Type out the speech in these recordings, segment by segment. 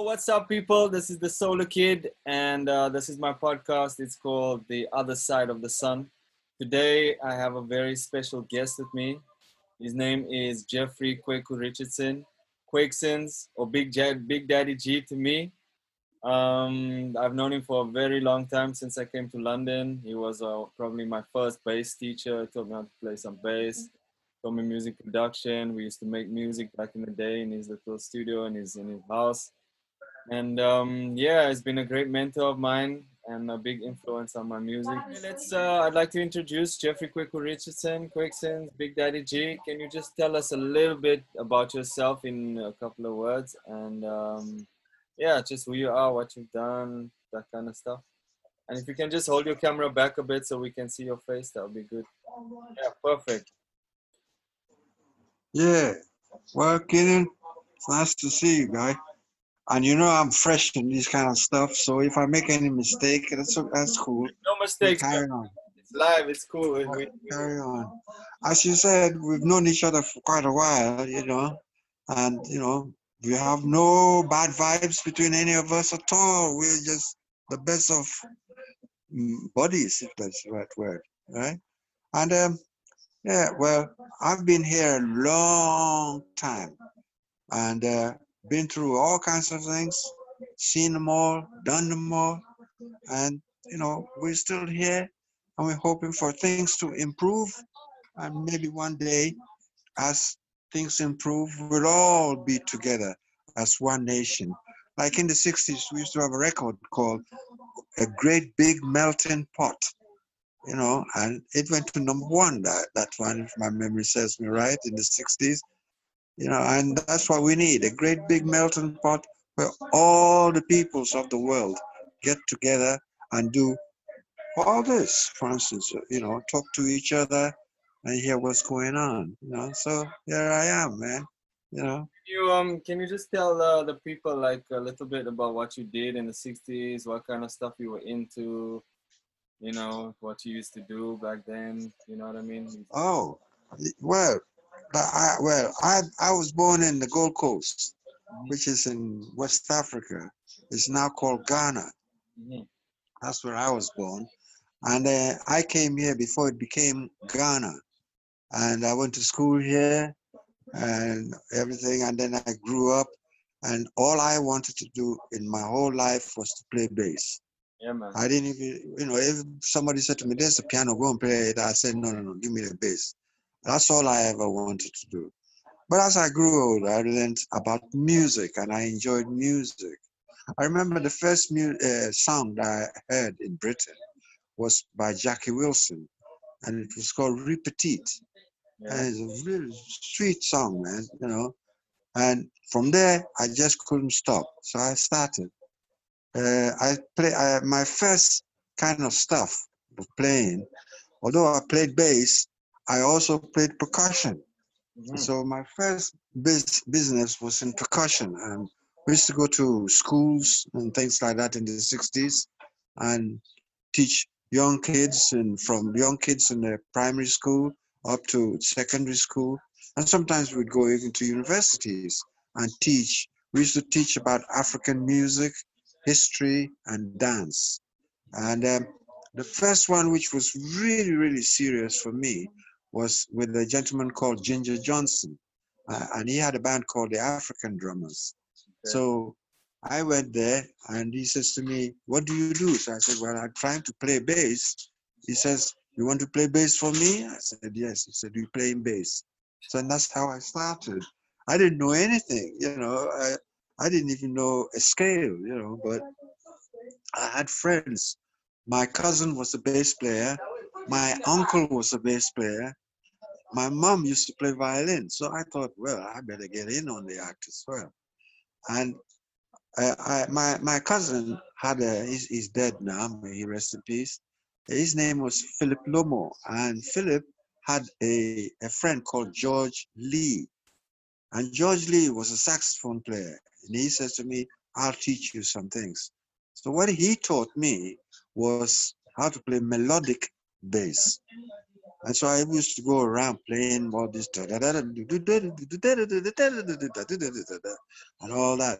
What's up, people? This is the Solar Kid, and this is my podcast. It's called The Other Side of the Sun. Today, I have a very special guest with me. His name is Jeffrey Kweku Richardson, Quakesons, or Big Daddy G to me. I've known him for a very long time since I came to London. He was probably my first bass teacher. He taught me how to play some bass, taught me music production. We used to make music back in the day in his little studio in his house. And yeah, he's been a great mentor of mine and a big influence on my music. I'd like to introduce Jeffrey Kweku Richardson, Quakesons, Big Daddy G. Can you just tell us a little bit about yourself in a couple of words? And yeah, just who you are, what you've done, that kind of stuff. And if you can just hold your camera back a bit so we can see your face, that would be good. Yeah, perfect. Yeah, well, Kenan, it's nice to see you, guy. And you know I'm fresh in this kind of stuff, so if I make any mistake, that's cool. No mistakes. Carry on. It's live. It's cool. Carry on. As you said, we've known each other for quite a while, and we have no bad vibes between any of us at all. We're just the best of buddies, if that's the right word, right? And yeah, well, I've been here a long time and been through all kinds of things, seen them all, done them all, and we're still here, and we're hoping for things to improve, and maybe one day, as things improve, we'll all be together as one nation. Like in the 60s, we used to have a record called A Great Big Melting Pot, and it went to number one, that one, if my memory serves me right, in the 60s. And that's what we need, a great big melting pot where all the peoples of the world get together and do all this, for instance, talk to each other and hear what's going on, so here I am, man, Can you just tell the people like a little bit about what you did in the 60s, what kind of stuff you were into, what you used to do back then, you know what I mean? Oh, well, I was born in the Gold Coast, which is in West Africa. It's now called Ghana. That's where I was born. And I came here before it became Ghana. And I went to school here and everything. And then I grew up. And all I wanted to do in my whole life was to play bass. Yeah, man. I didn't even, if somebody said to me, there's a piano, go and play it. I said, no, give me the bass. That's all I ever wanted to do. But as I grew older, I learned about music and I enjoyed music. I remember the first song that I heard in Britain was by Jackie Wilson, and it was called Repetit. Yeah. And it's a really sweet song, man, And from there, I just couldn't stop. So I started. My first kind of stuff of playing, although I played bass, I also played percussion. So my first business was in percussion, and we used to go to schools and things like that in the 60s and teach young kids, and from young kids in the primary school up to secondary school. And sometimes we'd go even to universities and teach. We used to teach about African music, history, and dance. And the first one, which was really, really serious for me, was with a gentleman called Ginger Johnson. And he had a band called the African Drummers. Okay. So I went there and he says to me, what do you do? So I said, well, I'm trying to play bass. He says, you want to play bass for me? I said, yes. He said, you playing bass? So and that's how I started. I didn't know anything, I didn't even know a scale, but I had friends. My cousin was a bass player. My uncle was a bass player. My mom used to play violin. So I thought, well, I better get in on the act as well. And my cousin had he's dead now, may he rest in peace. His name was Philip Lomo. And Philip had a friend called George Lee. And George Lee was a saxophone player. And he says to me, I'll teach you some things. So what he taught me was how to play melodic bass. And so I used to go around playing all this and all that.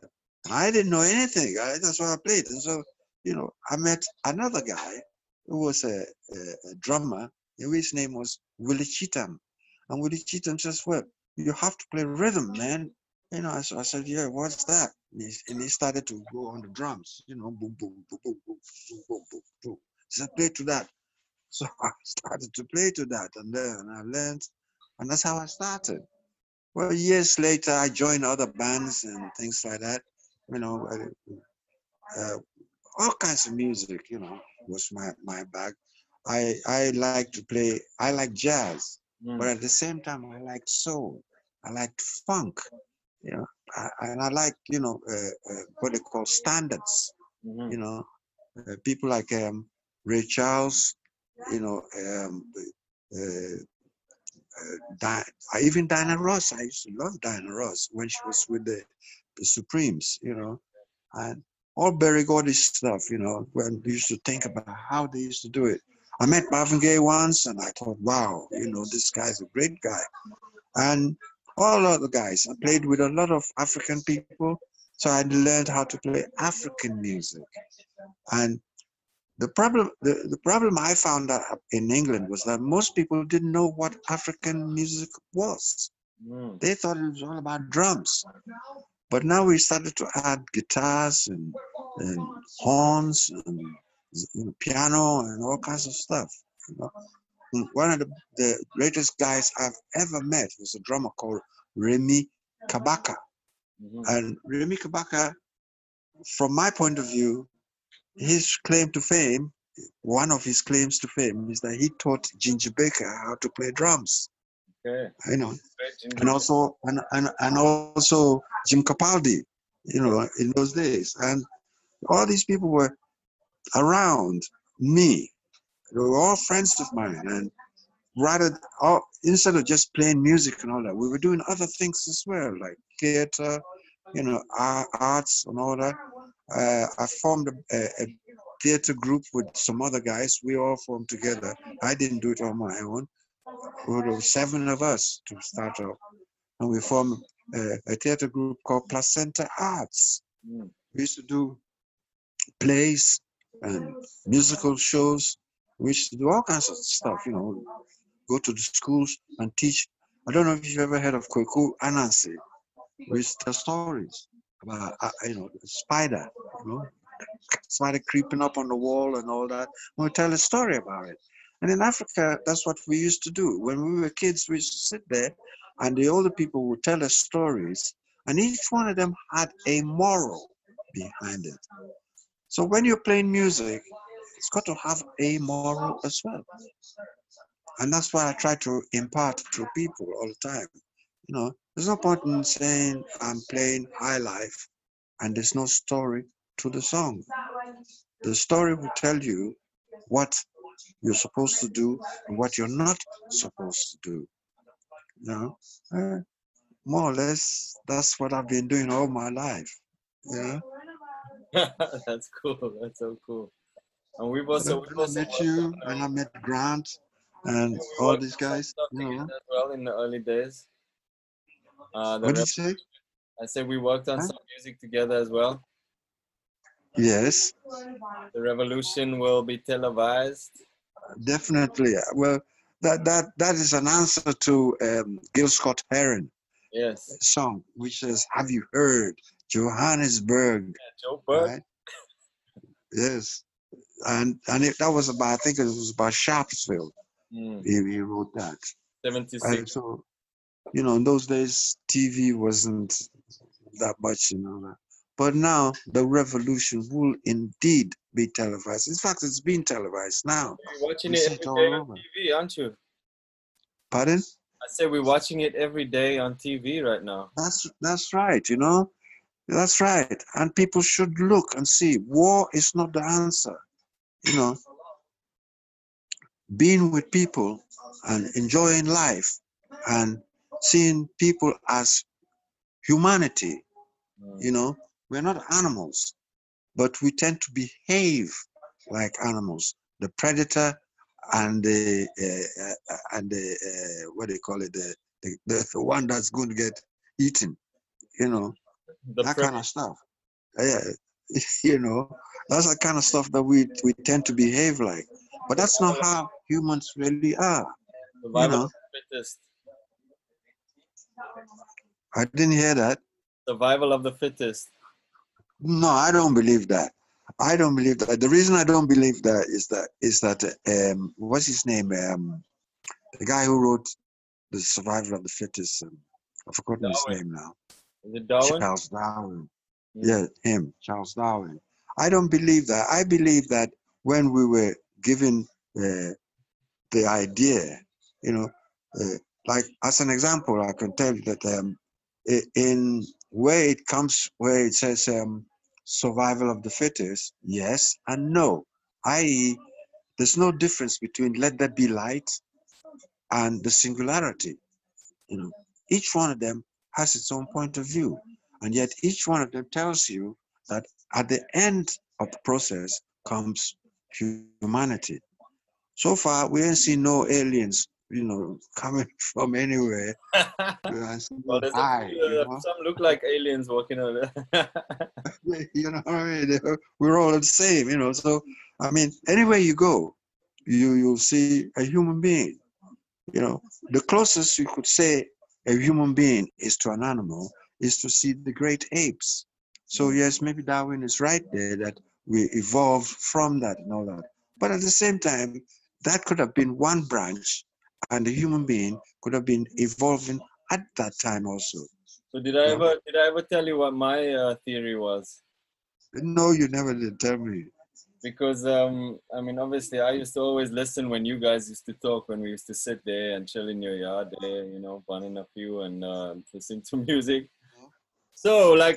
I didn't know anything. That's why I played. And so, I met another guy who was a drummer. His name was Willie Cheatham. And Willie Cheatham says, well, you have to play rhythm, man. So I said, yeah, what's that? And he started to go on the drums, boom, boom, boom, boom, boom, boom, boom, boom, boom. He said, play to that. So I started to play to that, and then I learned, and that's how I started. Well, years later, I joined other bands and things like that. You know, uh, all kinds of music. Was my bag. I like to play. I like jazz, but at the same time, I like soul. I like funk. You know, and I like what they call standards. Mm-hmm. You know, people like Ray Charles. You know, uh, even Diana Ross. I used to love Diana Ross when she was with the Supremes, and all Berry Gordy stuff, when we used to think about how they used to do it. I met Marvin Gaye once and I thought, wow, this guy's a great guy. And all other guys. I played with a lot of African people, so I learned how to play African music. And the problem I found out in England was that most people didn't know what African music was. Mm. They thought it was all about drums. But now we started to add guitars and horns and piano and all kinds of stuff. One of the greatest guys I've ever met was a drummer called Remy Kabaka. Mm-hmm. And Remy Kabaka, from my point of view, his claim to fame, one of his claims to fame is that he taught Ginger Baker how to play drums. Okay. And also Jim Capaldi, in those days. And all these people were around me. They were all friends of mine. And instead of just playing music and all that, we were doing other things as well, like theater, arts and all that. I formed a theater group with some other guys. We all formed together. I didn't do it on my own. There were 7 of us to start off. And we formed a theater group called Placenta Arts. Mm. We used to do plays and musical shows. We used to do all kinds of stuff, go to the schools and teach. I don't know if you've ever heard of Kweku Anansi. We used to tell stories about, a spider, spider creeping up on the wall and all that. And we tell a story about it. And in Africa, that's what we used to do. When we were kids, we used to sit there and the older people would tell us stories. And each one of them had a moral behind it. So when you're playing music, it's got to have a moral as well. And that's why I try to impart to people all the time. There's no point in saying I'm playing high life and there's no story to the song. The story will tell you what you're supposed to do and what you're not supposed to do. Uh, More or less, that's what I've been doing all my life. That's cool. That's so cool. And we've When also I met you, when I met Grant and we all worked these on some guys, stuff together as well in the early days. what did you say? I said we worked on Huh? some music together as well. Yes, The revolution will be televised. definitely. Well, that is an answer to Gil Scott Heron Yes. song, which says, "Have you heard Johannesburg?" Yeah, Joe Berg. Right? Yes, that was about. I think it was about Sharpsville. Mm. He wrote that. 76. So in those days, TV wasn't that much, But now the revolution will indeed be televised. In fact, it's been televised now. You're watching We it see every it all day on over. TV, aren't you? Pardon? I said we're watching it every day on TV right now. That's right. That's right. And people should look and see. War is not the answer. You know, being with people and enjoying life and seeing people as humanity. Mm. We're not animals, but we tend to behave like animals. The predator and the what do you call it, the one that's going to get eaten, The that kind of stuff. uh, you know, that's the kind of stuff that we tend to behave like. But that's not Survival, how humans really are. You survival know, of the fittest. I didn't hear that. Survival of the fittest. No, I don't believe that. I don't believe that. The reason I don't believe that is that what's his name? The guy who wrote The Survival of the Fittest. I've forgotten his Darwin. name now. Is it Darwin? Charles Darwin. Hmm. Yeah, him, Charles Darwin. I don't believe that. I believe that when we were given the idea, you know, like as an example, I can tell you that in where it comes, where it says survival of the fittest, yes and no, i.e., there's no difference between let there be light and the singularity. You know, each one of them has its own point of view, and yet each one of them tells you that at the end of the process comes humanity. So far, we ain't seen no aliens, coming from anywhere and Well, saying there's a hi, few. Some look like aliens walking over there. You know what I mean? We're all the same, So, I mean, anywhere you go, you'll see a human being. You know, the closest you could say a human being is to an animal is to see the great apes. So yes, maybe Darwin is right there that we evolved from that and all that. But at the same time, that could have been one branch, and the human being could have been evolving at that time also. So You know? did I ever tell you what my theory was? No, you never did tell me. Because I mean, obviously, I used to always listen when you guys used to talk when we used to sit there and chill in your yard there, burning a few and listen to music. So, like,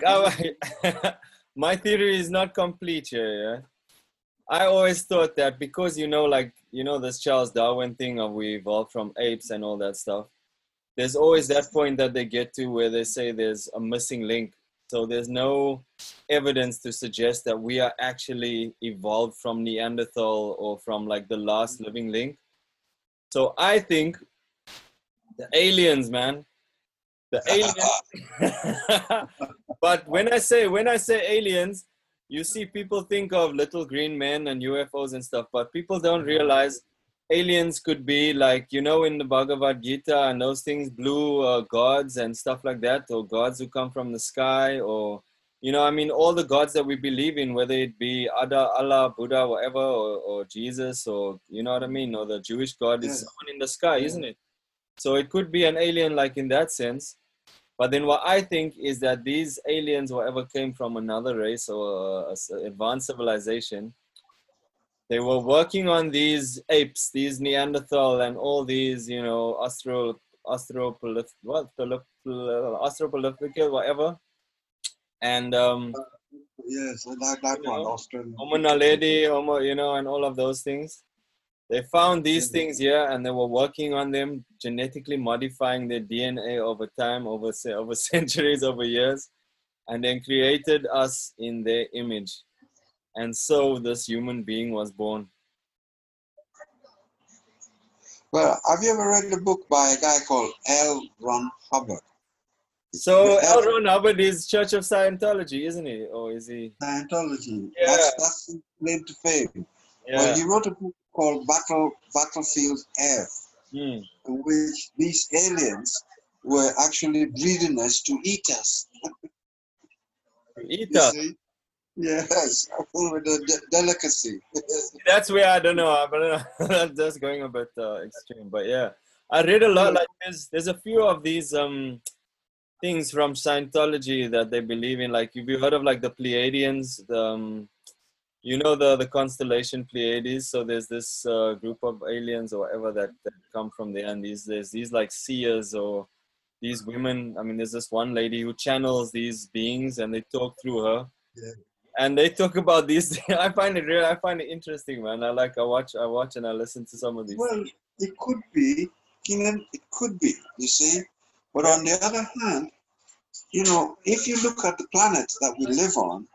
my theory is not complete here. Yeah, I always thought that because this Charles Darwin thing of we evolved from apes and all that stuff. There's always that point that they get to where they say there's a missing link. So there's no evidence to suggest that we are actually evolved from Neanderthal or from like the last living link. So I think the aliens, man, the aliens. But when I say aliens, you see people think of little green men and UFOs and stuff, but people don't realize aliens could be like, in the Bhagavad Gita and those things, blue gods and stuff like that, or gods who come from the sky, or, I mean, all the gods that we believe in, whether it be Allah, Buddha, whatever, or Jesus, or, you know what I mean, or the Jewish God is Yes. someone in the sky, isn't it? So it could be an alien like in that sense. But then what I think is that these aliens, whatever came from another race or advanced civilization, they were working on these apes, these Neanderthal, and all these, Australopithecus, whatever, and Yes, I like that one, Australian. Homo naledi, Homo, and all of those things. They found these things here, and they were working on them, genetically modifying their DNA over time, over centuries, over years, and then created us in their image. And so this human being was born. Well, have you ever read a book by a guy called L. Ron Hubbard? So L. Ron Hubbard is Church of Scientology, isn't he? Or is he? Scientology. Yeah. That's his claim to fame. Yeah. Well, he wrote a book called Battlefield Earth, in which these aliens were actually breeding us to eat us. Eat You us? see? Yes, with the delicacy. That's where I don't know. That's going a bit extreme, but yeah, I read a lot. Like there's a few of these things from Scientology that they believe in. Like, have you heard of like the Pleiadians? The constellation Pleiades. So there's this group of aliens or whatever that come from there, and there's these like seers or these women. I mean, there's this one lady who channels these beings, and they talk through her. Yeah. And they talk about these. I find it interesting, man. I watch and I listen to some of these. Well, it could be, Keenan, it could be, you see. But on the other hand, if you look at the planets that we live on,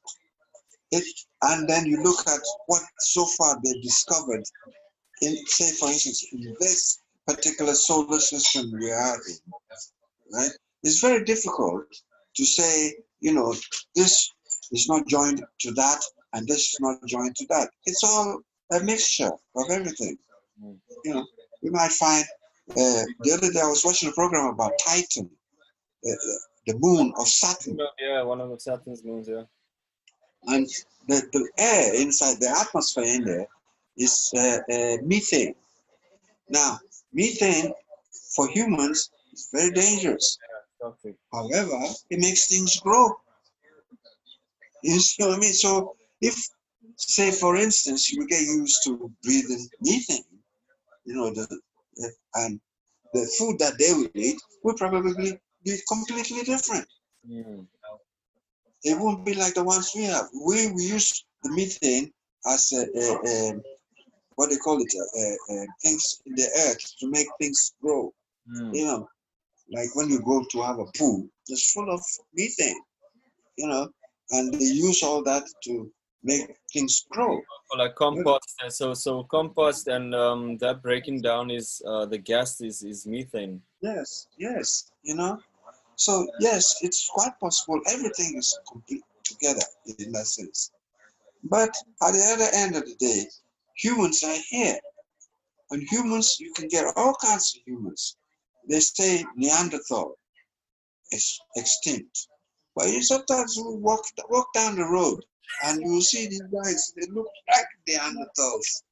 and then you look at what so far they've discovered in, say, for instance, in this particular solar system we are in, right? It's very difficult to say, this is not joined to that, and this is not joined to that. It's all a mixture of everything. Mm. You know, we might find. The other day I was watching a program about Titan, the moon of Saturn, Yeah, one of the Saturn's moons. Yeah. and the air inside the atmosphere in there is methane. Now, methane for humans is very dangerous. Toxic. However, it makes things grow. You see what I mean? So if, say, for instance, you get used to breathing methane, you know, and the food that they will eat will probably be completely different. Mm. It won't be like the ones we have. We use the methane as what they call it, things in the earth to make things grow. Mm. You know, like when you go to have a pool, it's full of methane, you know, and they use all that to make things grow. Or like compost. So compost and that breaking down is the gas is methane. Yes, yes, you know. So yes, it's quite possible. Everything is complete together in that sense. But at the other end of the day, humans are here. And humans, you can get all kinds of humans. They say Neanderthal is extinct. But you sometimes walk down the road and you will see these guys, they look like Neanderthals.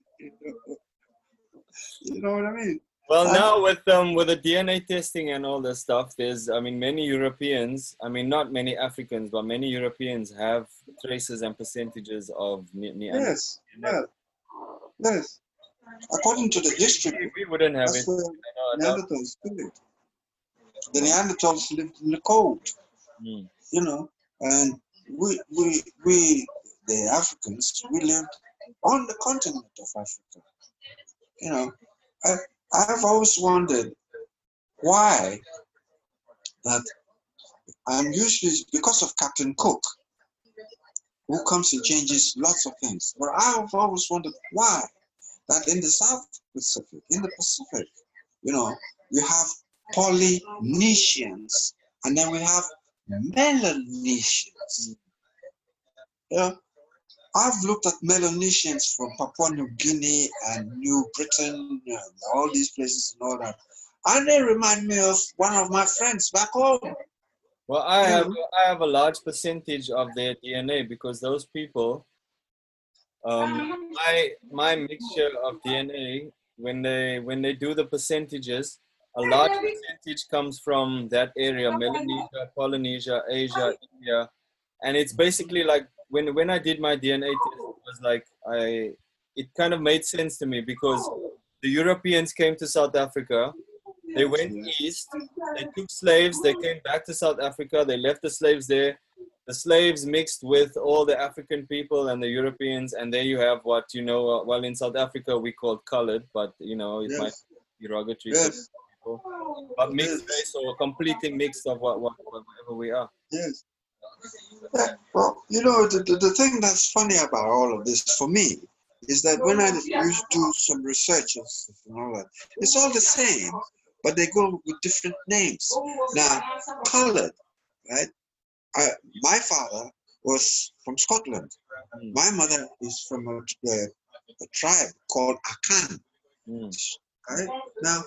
You know what I mean? Well, And now with the DNA testing and all this stuff, there's I mean many Europeans, I mean not many Africans, but many Europeans have traces and percentages of Neanderthal. yes, well, yes. According to the history book, We wouldn't have that's it. where I doubt. Neanderthals lived. The Neanderthals lived in the cold, Mm. you know, and we the Africans, we lived on the continent of Africa. You know, I, I've always wondered why that I'm usually because of Captain Cook, who comes and changes lots of things. But I've always wondered why that in the South Pacific, in the Pacific, you know, we have Polynesians and then we have Melanesians. You know, I've looked at Melanesians from Papua New Guinea and New Britain and all these places and all that. And they remind me of one of my friends back home. Well, I have a large percentage of their DNA because those people, my mixture of DNA when they do the percentages, a large percentage comes from that area: Melanesia, Polynesia, Asia, India, and it's basically like when I did my DNA test, it was like it kind of made sense to me because the Europeans came to South Africa. They went east, they took slaves, they came back to South Africa, they left the slaves there. The slaves mixed with all the African people and the Europeans, and there you have what, you know, well, in South Africa we call colored, but, you know, it might be derogatory to Yes. people. But mixed Yes. race or completely mixed of whatever we are. Yes. Yeah, well, you know, the thing that's funny about all of this for me is that when I used to do some researches and all that, it's all the same, but they go with different names. Now, colored, right? My father was from Scotland. Mm. My mother is from a tribe called Akan. Mm. Right? Now,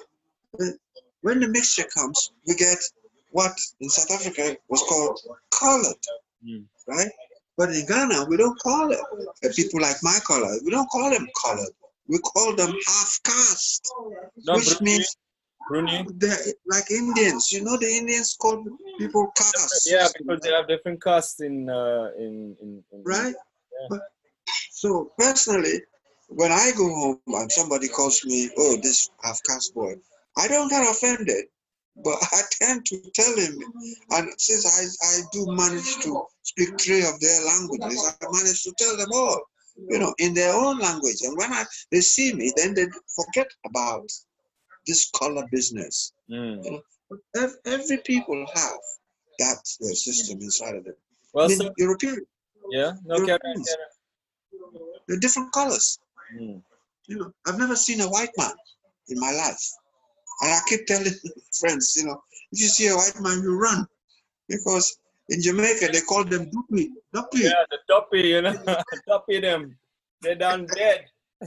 when the mixture comes, we get what in South Africa was called colored, Mm. right? But in Ghana, we don't call it. People like my color, we don't call them colored. We call them half caste, No, which means Bruni. they're like Indians. You know, the Indians call people caste. Yeah, because they have different castes in right? Yeah. But, so personally, when I go home and somebody calls me, oh, this half caste boy, I don't get offended, but I tend to tell him. And since I do manage to speak 3 of their languages, I manage to tell them all, you know, in their own language. And when they see me, then they forget about this color business. Mm. You know, every people have that system inside of them. Well, I mean, so Europeans, yeah, no, carry on. they're different colors. Mm. You know, I've never seen a white man in my life. And I keep telling friends, you know, if you see a white man, you run. Because In Jamaica, they call them duppy. Duppy. Yeah, the duppy, you know, duppy them. They're down dead.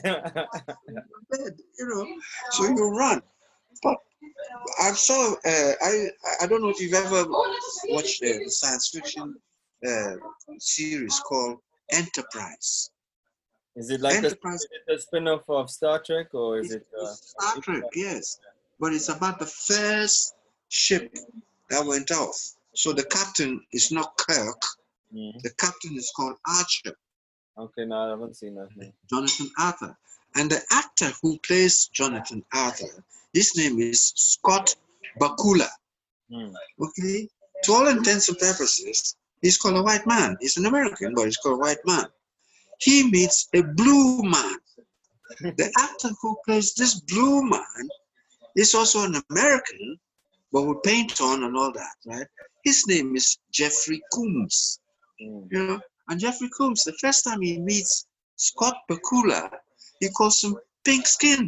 You know, so you run. But I saw, I don't know if you've ever watched the science fiction uh, series called Enterprise. Is it like Enterprise a spin-off of Star Trek, or is is it? Star Trek, yes. But it's about the first ship that went off. So the captain is not Kirk. The captain is called Archer, Okay, no, I haven't seen that. No. Jonathan Arthur. And the actor who plays Jonathan Arthur, his name is Scott Bakula. Okay? To all intents and purposes, he's called a white man. He's an American, but he's called a white man. He meets a blue man. The actor who plays this blue man is also an American, but with paint on and all that, right? His name is Jeffrey Combs. You know, and Jeffrey Combs, the first time he meets Scott Bakula, he calls him pink skin.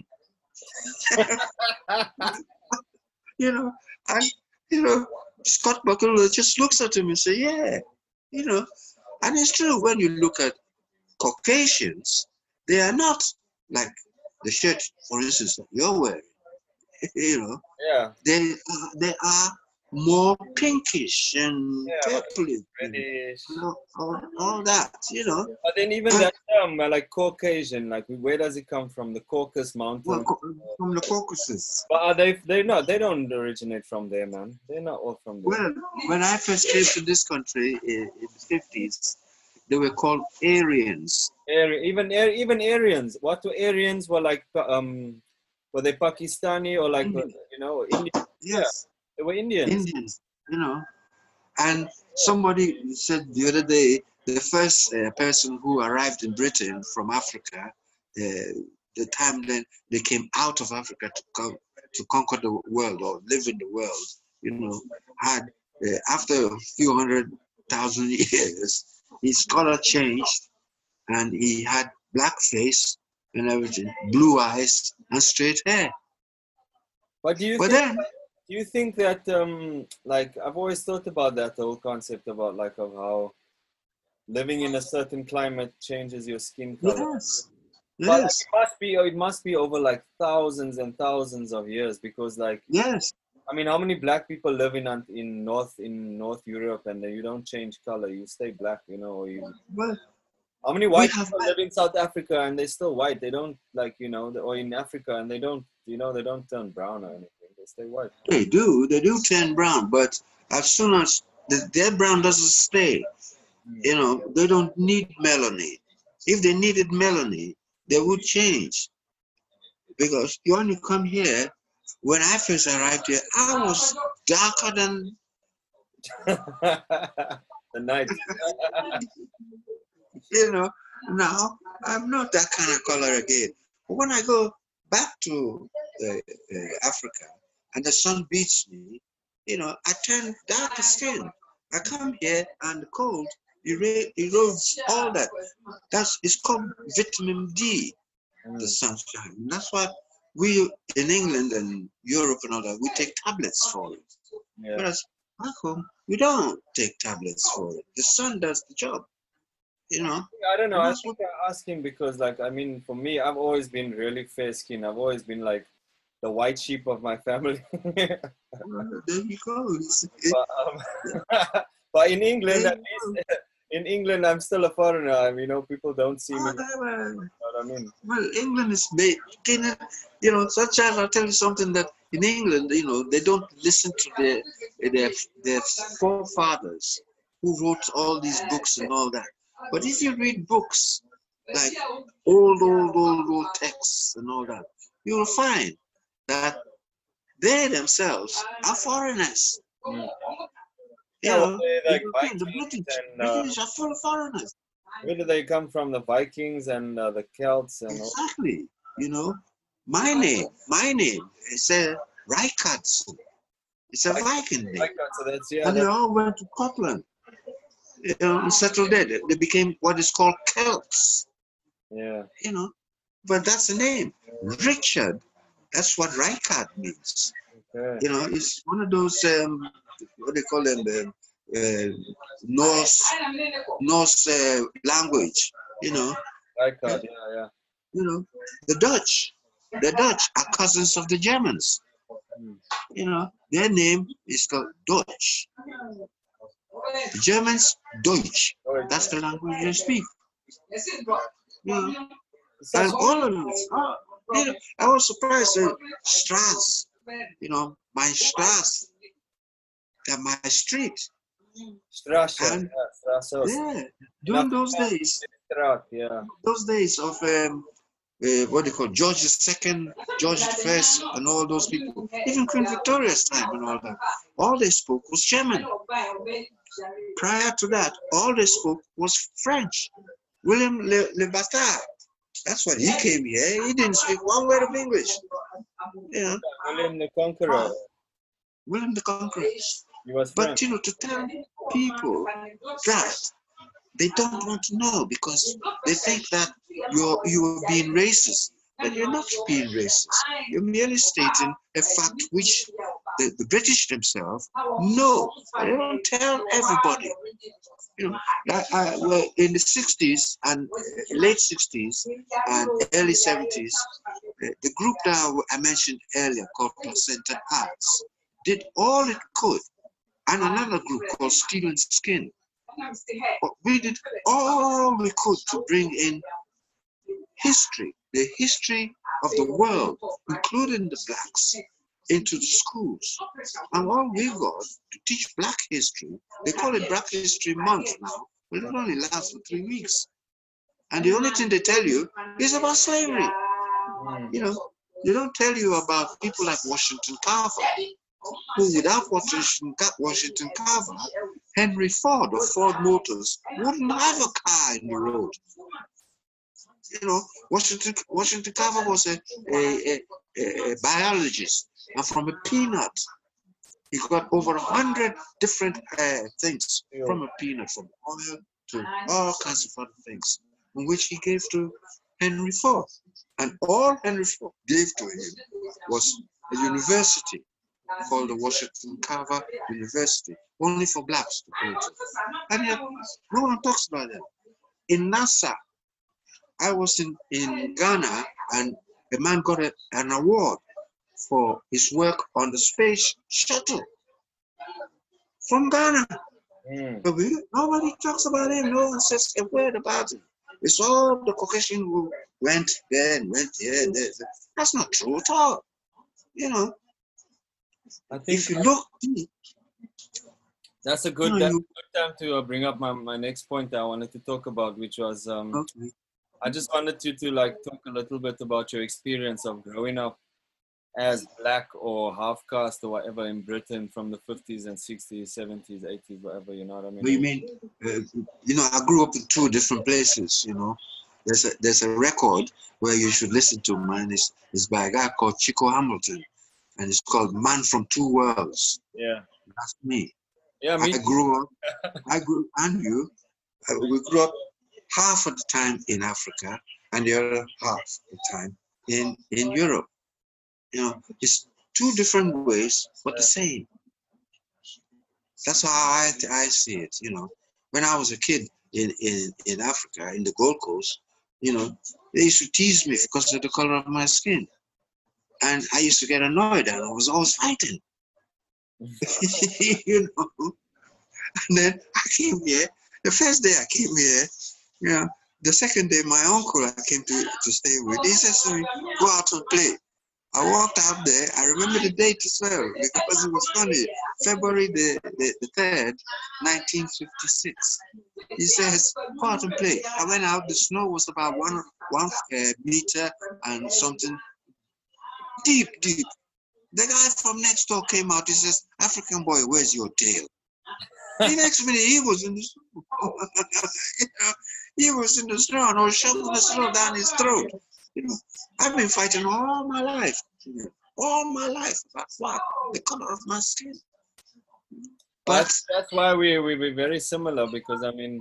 You know, and you know, Scott Bakula just looks at him and say, yeah, you know, and it's true when you look at Caucasians, they are not like the shirt, for instance, that you're wearing. You know, Yeah. They are more pinkish and purplish, British. you know, all that, you know. But then even that term, like Caucasian, like where does it come from? The Caucasus Mountain. Well, from the Caucasus. But are they? They're not. They don't originate from there, man. They're not all from there. Well, when I first came to this country in the 50s, they were called Aryans. Even Aryans. What were Aryans? Were like were they Pakistani or like Indian. you know Indian? Yes. They were Indians. Indians, you know. And somebody said the other day, the first person who arrived in Britain from Africa, the time then they came out of Africa to conquer the world or live in the world, you know, had after a few 100,000 years, his color changed and he had black face and everything, blue eyes and straight hair. But do you think that like I've always thought about that whole concept about like of how living in a certain climate changes your skin color. Yes. But Yes. it must be over like thousands and thousands of years because like Yes. I mean how many black people live in North Europe and you don't change color, you stay black, you know, or you Well, how many white people live in South Africa and they're still white? They don't like, you know, or in Africa and they don't, you know, they don't turn brown or anything. They stay white. they do turn brown, but as soon as their brown doesn't stay, you know, they don't need melanin. If they needed melanin, they would change. Because when you come here, when I first arrived here, I was darker than The night. you know. Now I'm not that kind of color again. But when I go back to Africa and the sun beats me, you know, I turn darker skin. I come here and the cold erodes all that. It's called vitamin D, the sunshine. And that's why we in England and Europe and all that, we take tablets for it. Yeah. Whereas back home, we don't take tablets for it. The sun does the job, you know. I don't know. I think I'm asking because, like, I mean, for me, I've always been really fair skinned. I've always been like the white sheep of my family. There you go. But in England, at least, in England, I'm still a foreigner. I mean, you know, people don't see me. You know what I mean? Well, England is made, you know, such as I'll tell you something that in England, you know, they don't listen to their forefathers who wrote all these books and all that. But if you read books like old texts and all that, you will find that they themselves are foreigners. You know, like the British are full of foreigners. Where do they come from? The Vikings and the Celts and exactly. You know, my name is Rykardson. It's a Viking name. So that's, and they all went to Scotland. You know, and settled there. They became what is called Celts. Yeah. You know, but that's the name. Richard. That's what Rykard means. Okay. You know, it's one of those what they call them, Norse language. Like that, yeah. You know, the Dutch are cousins of the Germans. Their name is called Deutsch. The Germans, Deutsch. That's the language they speak. And all of them. I was surprised that Strasse, my Strasse, that my street. Strasse, And Strasse. during those days, those days of what they call George II, George I, and all those people, even Queen Victoria's time and all that, all they spoke was German. Prior to that, all they spoke was French. William Le Bastard, that's what he came here. He didn't speak one word of English. William the Conqueror. William the Conqueror. He was But French. to tell people that they don't want to know because they think that you're being racist. But you're not being racist. You're merely stating a fact which the British themselves know. They don't tell everybody. Well, in the 60s and late 60s and early 70s, the group that I mentioned earlier called Placenta Arts did all it could, and another group called Steel and Skin. But we did all we could to bring in history, the history of the world, including the blacks, into the schools. And all we got to teach black history, they call it Black History Month now, but it only lasts for 3 weeks. And the only thing they tell you is about slavery. They don't tell you about people like Washington Carver, who without Washington Carver, Henry Ford of Ford Motors wouldn't have a car in the road. Washington Carver was a biologist, and from a peanut, he got over 100 different things from a peanut, from oil to all kinds of other things, in which he gave to Henry Ford. And all Henry Ford gave to him was a university called the Washington Carver University, only for blacks to go to. And yet, no one talks about that. In NASA, I was in Ghana, and a man got an award for his work on the space shuttle from Ghana. But nobody talks about him. No one says a word about him. It's all the Caucasian who went there and went here and there. That's not true at all. I think if you look deep, that's a good time to bring up my next point that I wanted to talk about, which was okay. I just wanted you to talk a little bit about your experience of growing up as black or half caste or whatever in Britain from the 50s and 60s, 70s, 80s, whatever, you know what I mean? What do you mean? I grew up in 2 different places, There's a record where you should listen to. Mine is by a guy called Chico Hamilton, and it's called Man from Two Worlds. Yeah. That's me. Yeah, me. We grew up half of the time in Africa and the other half of the time in Europe. It's 2 different ways, but the same. That's how I see it. When I was a kid in Africa, in the Gold Coast, they used to tease me because of the color of my skin. And I used to get annoyed, and I was always fighting. And then I came here. The first day I came here, the second day my uncle I came to stay with, he says to me, go out and play. I walked out there. I remember the date as well because it was funny. February the 3rd, 1956. He says, go out and play. I went out. The snow was about one meter and something deep. The guy from next door came out. He says, African boy, where's your tail? The next minute, he was in the snow. He was in the snow, and I was shoving the snow down his throat. I've been fighting all my life. All my life. That's what? The color of my skin. But that's why we're very similar, because I mean,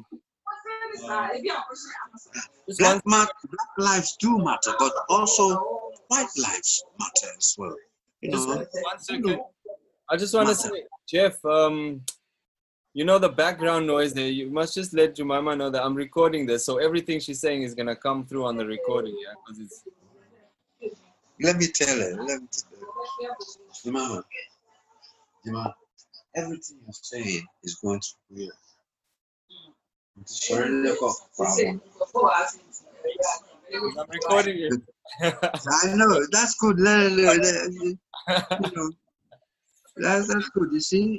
black lives do matter, but also white lives matter as well. Just 1 second. I just want to say, Jeff, you know the background noise there. You must just let Jemima know that I'm recording this, so everything she's saying is gonna come through on the recording, yeah? Because it's. Let me tell her. Jemima, everything you're saying is going to be problem. I'm recording it. I know that's good. You know, that's good. You see,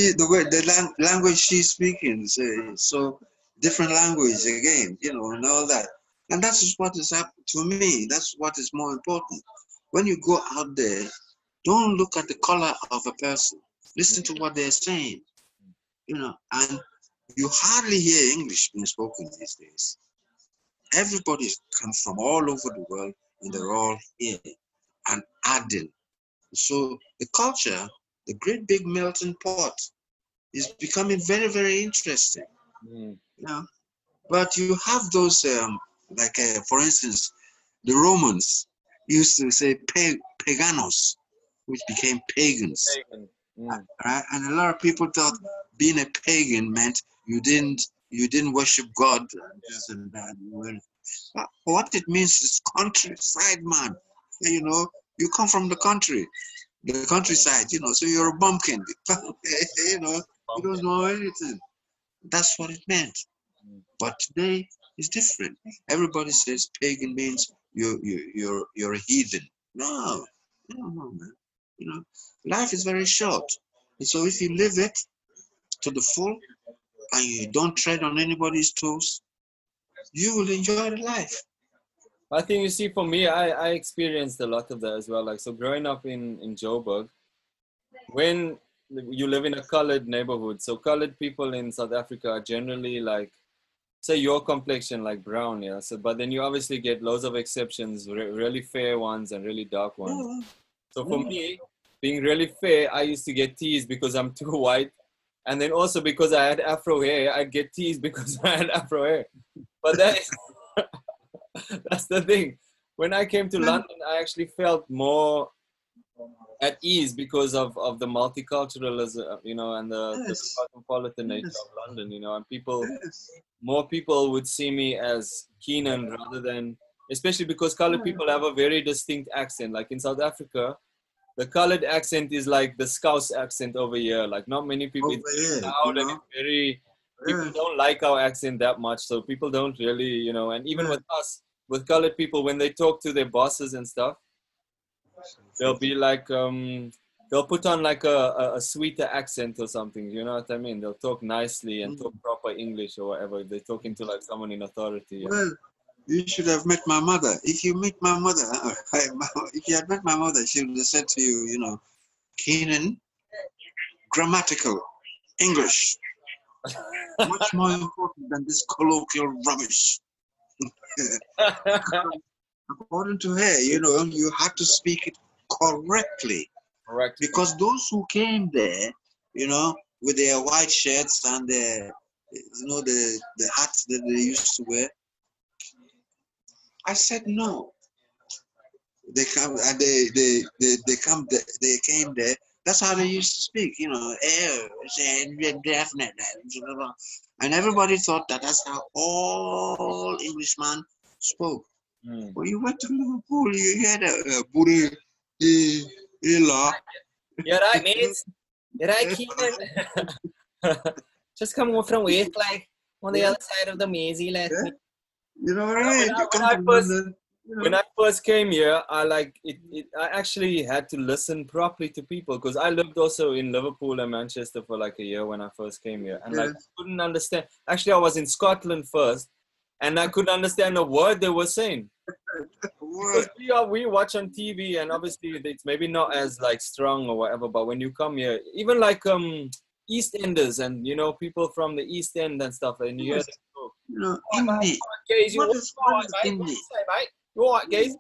the language she's speaking is so different language again. You know, and all that. And that's what is happening to me. That's what is more important. When you go out there, don't look at the color of a person. Listen to what they're saying. You know, and you hardly hear English being spoken these days. Everybody comes from all over the world, and they're all here and adding. So the culture, the great big melting pot, is becoming very, very interesting. You know, but you have those, for instance, the Romans used to say paganos, which became pagans. Right? And a lot of people thought being a pagan meant you didn't worship God and this and that. But what it means is countryside, man. You know, you come from the countryside, you know, so you're a bumpkin. You know, you don't know anything. That's what it meant. But today it's different. Everybody says pagan means you're a heathen. No, man. You know, life is very short. And so if you live it to the full and you don't tread on anybody's toes, you will enjoy the life. I think you see, for me, I experienced a lot of that as well. Like, so growing up in Joburg, when you live in a colored neighborhood, so colored people in South Africa are generally like, say your complexion, like brown, yeah. So, but then you obviously get loads of exceptions, really fair ones and really dark ones. So for me, being really fair, I used to get teased because I'm too white. And then also because I had Afro hair, I'd get teased because I had Afro hair. But that is, that's the thing. When I came to London, I actually felt more at ease because of the multiculturalism, you know, and the cosmopolitan nature of London, you know, and more people would see me as Keenan rather than, especially because colored people have a very distinct accent. Like in South Africa, the colored accent is like the Scouse accent over here. Like not many people, it's loud and it's very, people don't like our accent that much. So people don't really, you know, and even with us, with colored people, when they talk to their bosses and stuff, they'll be like, they'll put on like a sweeter accent or something, you know what I mean? They'll talk nicely and talk proper English or whatever. They're talking to like someone in authority. Yeah. Well, you should have met my mother. If you meet my mother, if you had met my mother, she would have said to you, you know, Keenan, grammatical English, much more important than this colloquial rubbish. According to her, you know, you had to speak it correctly. Correct. Because those who came there, you know, with their white shirts and their, you know, the hats that they used to wear, I said no. They come and they came there. That's how they used to speak, you know. And everybody thought that that's how all Englishmen spoke. When you went to Liverpool, you had a Buri Ila. You're right, mate. You're right, Keenan. Just come over from Wake, like on the other side of the Maisie, like. You know, right? When I first came here, I actually had to listen properly to people because I lived also in Liverpool and Manchester for like a year when I first came here, and like I couldn't understand. Actually, I was in Scotland first, and I couldn't understand a word they were saying. Because we watch on TV, and obviously it's maybe not as like strong or whatever, but when you come here, even like East Enders and, you know, people from the East End and stuff, and you hear them talk. You know, Hindi. What is Hindi? You all right, guys?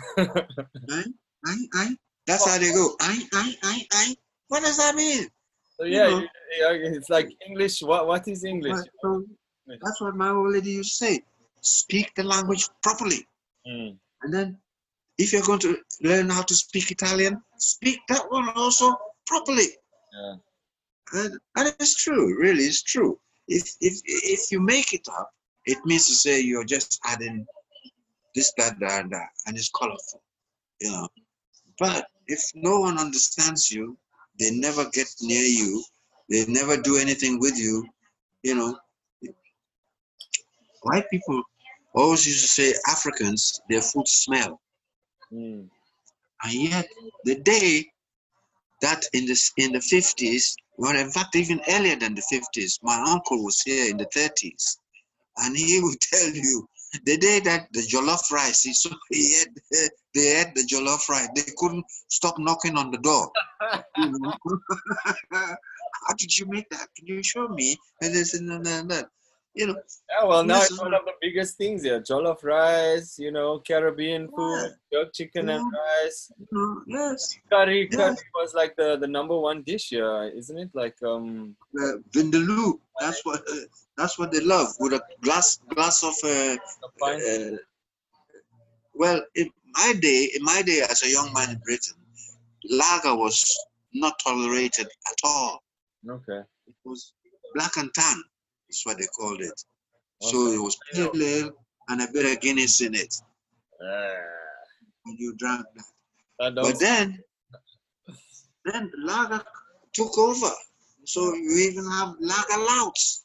That's how they go. I. What does that mean? So yeah, it's like English. What is English? That's what my old lady used to say. Speak the language properly. And then if you're going to learn how to speak Italian, speak that one also properly. And it's true, really, it's true. If you make it up, it means to say you're just adding this, that, and that, and it's colorful, you know. But if no one understands you, they never get near you, they never do anything with you, you know. White people always used to say Africans, their food smell. Mm. And yet the day that in the 50s, well, in fact, even earlier than the 50s, my uncle was here in the 30s, and he would tell you the day that the jollof rice, they had the jollof rice, they couldn't stop knocking on the door. You know? How did you make that? Can you show me? And they said, no, no, no. You know, Yeah, well, now this it's is one of the biggest things here. Jollof rice, Caribbean food, jerk chicken and rice. yes, Curry yes. was like the number one dish here, isn't it? Like Vindaloo. That's what they love with a glass of a pint. well, in my day as a young man in Britain, lager was not tolerated at all. Okay. It was black and tan, is what they called it. So Okay. it was pale ale and a bit of Guinness in it, Ah, and you drank that. that But don't. then lager took over. So you even have lager louts.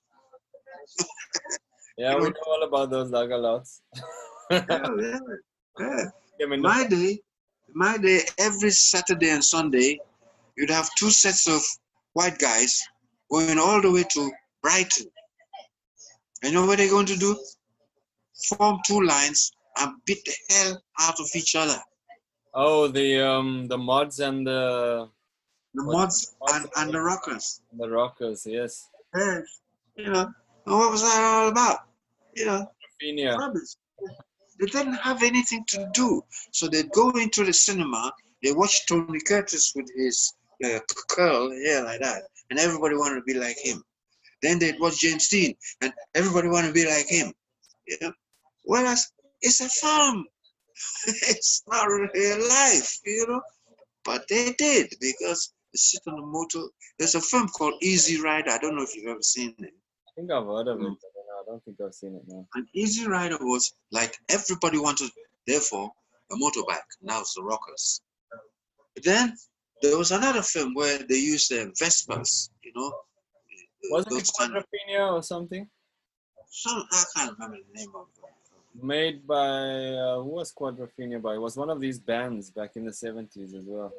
Yeah, You we know, know all about those lager lots. yeah, yeah, yeah. Them in the My day, every Saturday and Sunday, you'd have two sets of white guys going all the way to Brighton. And you know what they're going to do? Form two lines and beat the hell out of each other. Oh, the mods and the The what mods mods and the rockers. and the rockers, yes. Yes. You know, and what was that all about? You know, Rafinha. rubbish. They didn't have anything to do. So they'd go into the cinema, they watch Tony Curtis with his curl hair like that, and everybody wanted to be like him. Then they'd watch James Dean, and everybody wanted to be like him. You know? Whereas it's a film, it's not real life, But they did because they sit on the motor. There's a film called Easy Rider. I don't know if you've ever seen it. I think I've heard of it, but I don't think I've seen it now. An Easy Rider was like everybody wanted, therefore, a motorbike. Now it's the rockers. But then there was another film where they used Vespas, Wasn't it those kind of. Quadrophenia or something? I can't remember the name of it. Made by who was Quadrophenia by? It was one of these bands back in the 70s as well.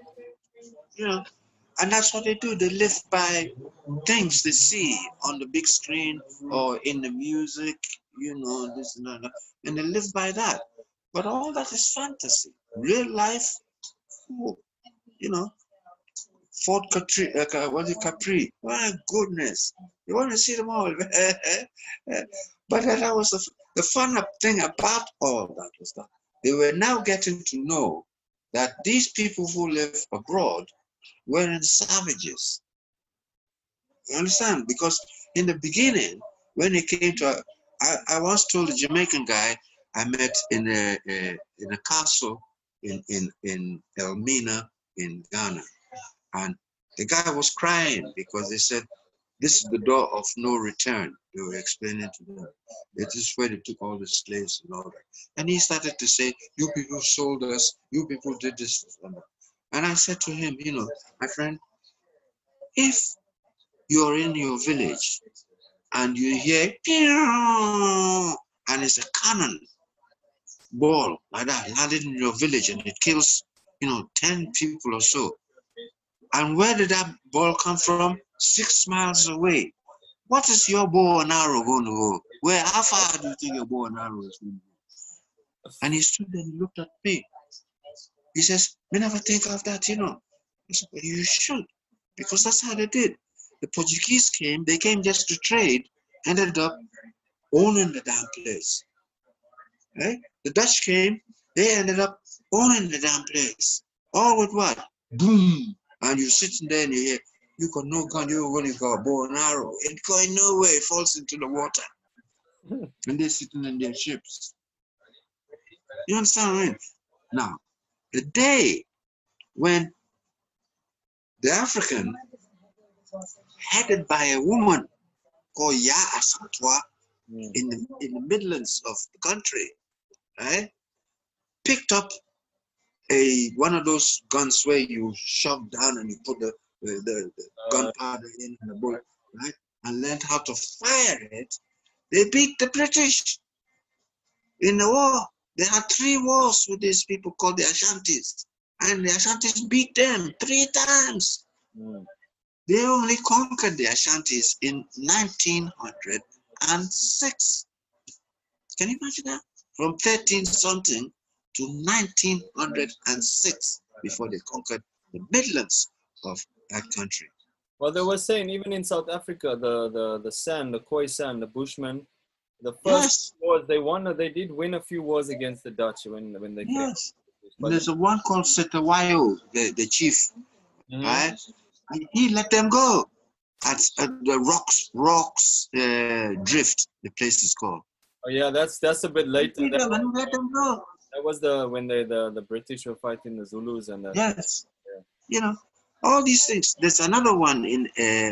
And that's what they do. They live by things they see on the big screen or in the music, this and that. And they live by that. But all that is fantasy. Real life, you know, Fort Capri, Capri. My goodness. You want to see them all. But that was the fun thing about all that was that they were now getting to know that these people who live abroad weren't savages. You understand? Because in the beginning, when it came to, I once told a Jamaican guy I met in a castle in Elmina in Ghana, and the guy was crying because they said this is the door of no return. They were explaining to them. It is where they took all the slaves and all that. And he started to say, "You people sold us. You people did this." And I said to him, my friend, if you're in your village and you hear "Pew!" and it's a cannon ball like that landed in your village and it kills 10 people or so, and where did that ball come from? 6 miles away. What is your bow and arrow going to go? How far do you think your bow and arrow is going to go? And he stood there and looked at me. He says, "We never think of that, I said, "Well, you should, because that's how they did. The Portuguese came, they came just to trade, ended up owning the damn place. Right? The Dutch came, they ended up owning the damn place. All with what? Boom! And you're sitting there and you hear, you got no gun, you only got a bow and arrow. It's going nowhere, it falls into the water. And they're sitting in their ships. You understand what I mean? Now, the day when the African headed by a woman called Ya Asantwa in the Midlands of the country, right? Picked up one of those guns where you shove down and you put the gunpowder in the bullet, right? And learned how to fire it. They beat the British in the war. They had 3 wars with these people called the Ashantis. And the Ashantis beat them 3 times. They only conquered the Ashantis in 1906. Can you imagine that? From 13 something to 1906 before they conquered the Midlands of that country. Well, they were saying even in South Africa, the San, the Khoisan, the Bushmen, the first wars they won. They did win a few wars against the Dutch when they came. Yes. There's a one called Setawayo, the chief, right? And he let them go at the rocks drift. The place is called. Oh yeah, that's a bit later. Let them go. That was when the British were fighting the Zulus and that. Yes. Yeah. You know, all these things. There's another one in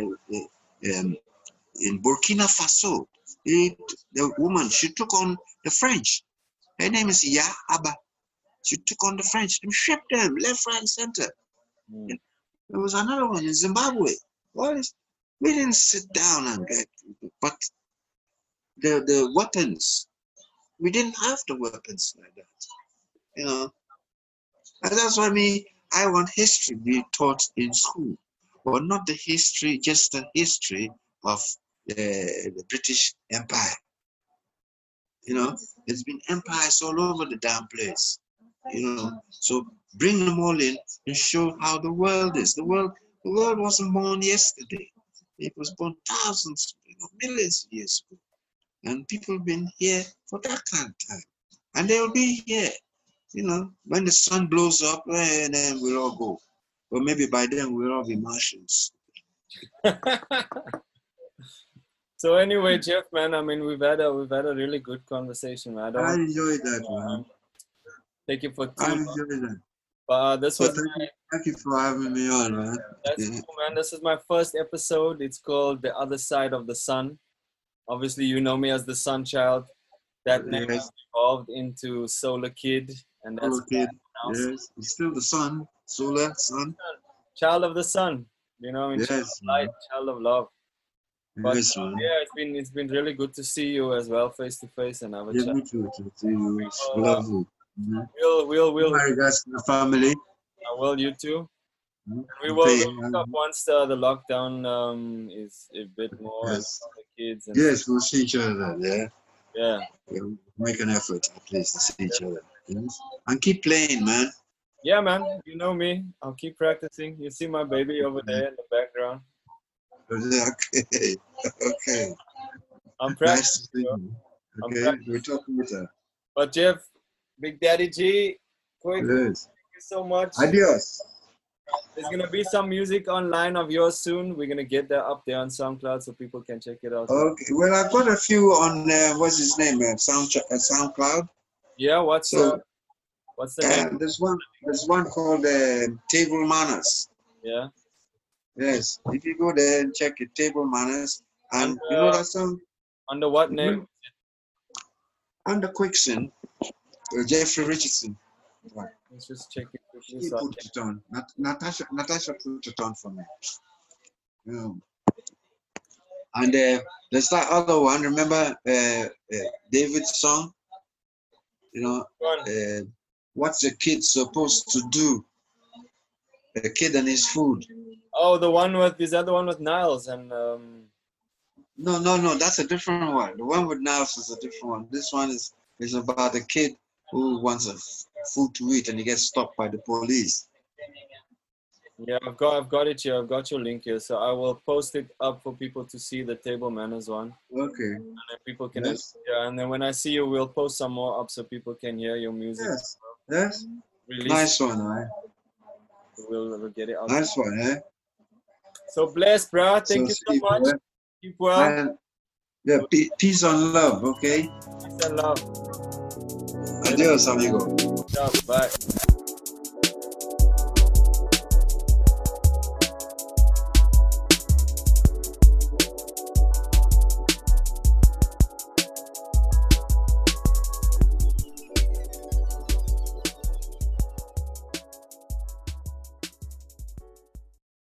Burkina Faso. The woman, she took on the French. Her name is Ya Abba. She took on the French and shipped them left, right, and center. There was another one in Zimbabwe. We didn't sit down and get, but the weapons, we didn't have the weapons like that. You know, and that's why I want history to be taught in school, but not the history, just the history of the British Empire. You know, there's been empires all over the damn place. You know, so bring them all in and show how the world is. The world wasn't born yesterday. It was born thousands, millions of years ago. And people have been here for that kind of time. And they'll be here, you know, when the sun blows up, and then we'll all go. Or maybe by then we'll all be Martians. So anyway, Jeff, man, I mean, we've had a really good conversation, man. I enjoyed that, man. Thank you for I enjoyed that. This was thank you for having me on, man. That's cool, man. This is my first episode. It's called The Other Side of the Sun. Obviously, you know me as the Sun Child. That name has evolved into Solar Kid, and that's Solar Kid. Yes, it's still the sun, solar, sun. Child of the sun. You know, yes, child of light, child of love. But yes, man. yeah, it's been really good to see you as well, face to face, and have a chat. Me too. To see you. Love you. We'll. My regards to the family. Well, you too. We will hook up once the lockdown is a bit more. Yes. The kids. And yes, we'll see each other. Yeah. Yeah. We'll make an effort at least to see each other. Yes? And keep playing, man. Yeah, man. You know me. I'll keep practicing. You see my baby over there in the background. Okay. Okay. I'm practicing. Nice to see you. Okay, we're talking with her. But Jeff, Big Daddy G, quick. Yes. Thank you so much. Adios. There's gonna be some music online of yours soon. We're gonna get that up there on SoundCloud so people can check it out. Okay. Well, I've got a few on what's his name? SoundCloud. Yeah. What's the name? There's one called Table Manners. Yeah. Yes. If you go there and check it, Table Manners, and you know that song. Under what name? Under Quicksand, Jeffrey Richardson. Let's just check it. He put it on. Natasha put it on for me. Yeah. And there's that other one. Remember David's song? You know, what's a kid supposed to do? A kid and his food. Oh, the one with is that the one with Niles and No, that's a different one. The one with Niles is a different one. This one is about a kid who wants a food to eat and he gets stopped by the police. Yeah, I've got it here. I've got your link here, so I will post it up for people to see the Table Manners one. Okay. And then people can and then when I see you, we'll post some more up so people can hear your music. Yes. Yes. Release. Nice one, right? We'll get it out. Nice one, eh? So bless, bro. Thank you so much. Well. Keep well. And, yeah, peace and love, okay? Peace and love. Adios, amigo. Ciao, bye.